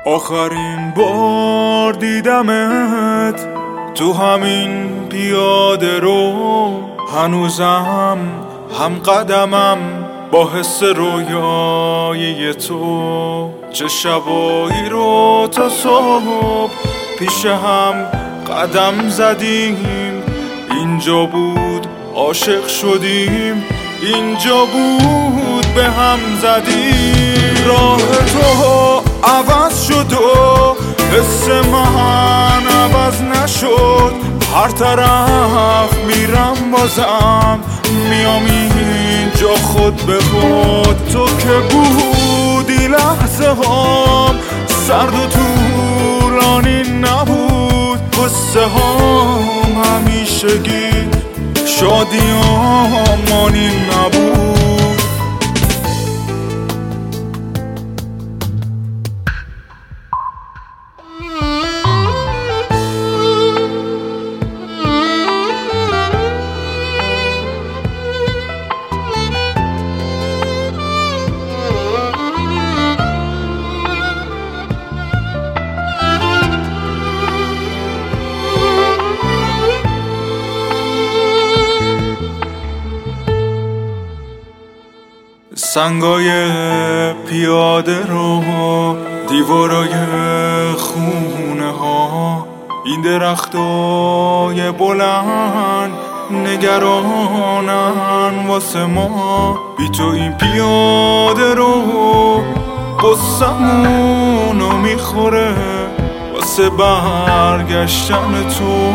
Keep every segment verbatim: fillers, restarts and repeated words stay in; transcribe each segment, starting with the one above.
آخرین بار دیدمت تو همین پیاده رو، هنوزم هم قدمم با حس رویای تو. چه شبایی رو تا صبح پیش هم قدم زدیم، اینجا بود عاشق شدیم، اینجا بود به هم زدیم. راه تو عوض شد و حس من عوض نشد، هر طرف میرم بازم میام اینجا خود به خود. تو که بودی لحظه هام سرد و طولانی نبود، قصه هام همیشگی شادی آمانی نبود. سنگای پیاده رو، دیوارای خونه ها، این درختای بلند نگرانن واسه ما. بی تو این پیاده رو قصمونو میخوره، واسه برگشتن تو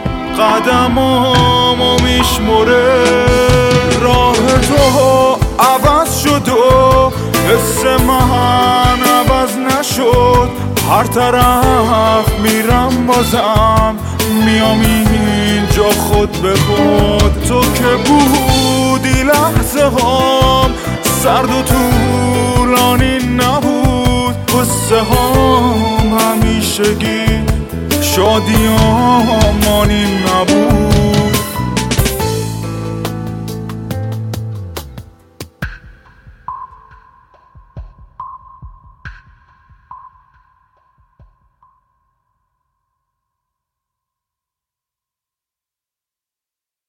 قدمامو میشمره. راه تو عوض شد و حس من عوض نشد، هر طرف میرم بازم میام اینجا خود به خود. تو که بودی لحظه هام سرد و طولانی نبود، قصه هام همیشگی شادی آمانی نبود.